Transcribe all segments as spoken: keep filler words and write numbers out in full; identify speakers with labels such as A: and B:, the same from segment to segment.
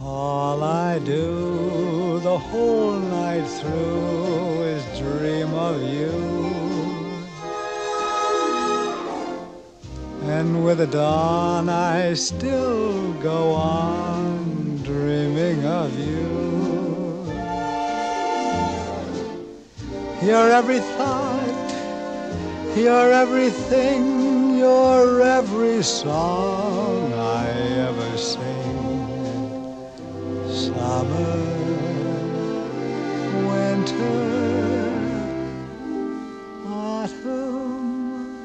A: All I do the whole night through is dream of you. And with the dawn I still go on dreaming of you. You're every thought, you're everything, you're every song I ever sing. Summer, winter, autumn,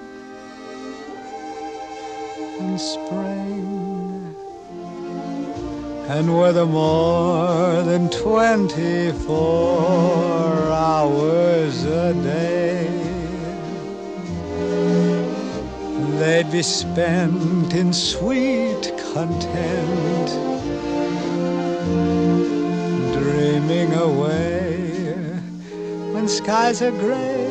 A: and spring. And were there more than twenty-four hours a day, they'd be spent in sweet content, dreaming away. When skies are gray,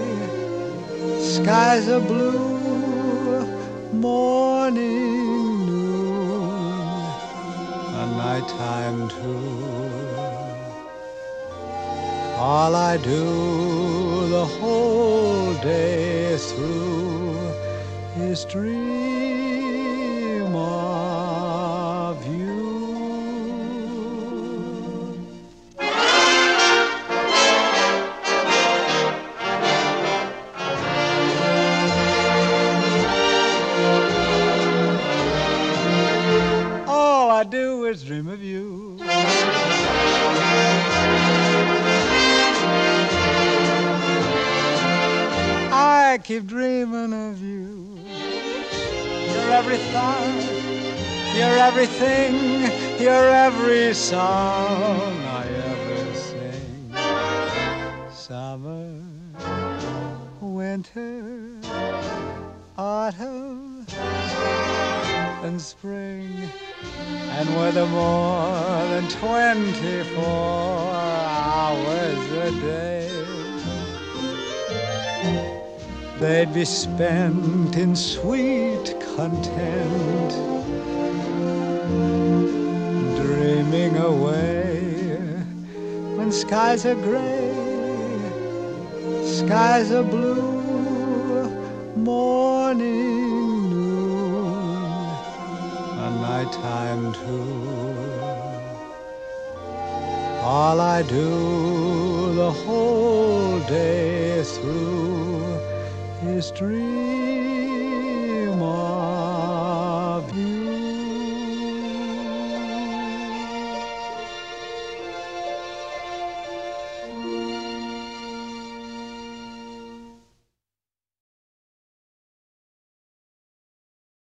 A: skies are blue, morning, noon, and nighttime too. All I do the whole day through is dream of you. All I do is dream of you. I keep dreaming of you. You're every thought, you're everything, you're every song I ever sing. Summer, winter, autumn, and spring. And were there more than twenty-four hours a day, they'd be spent in sweet content, dreaming away. When skies are gray, skies are blue, morning, noon, and nighttime too. All I do the whole day through is dream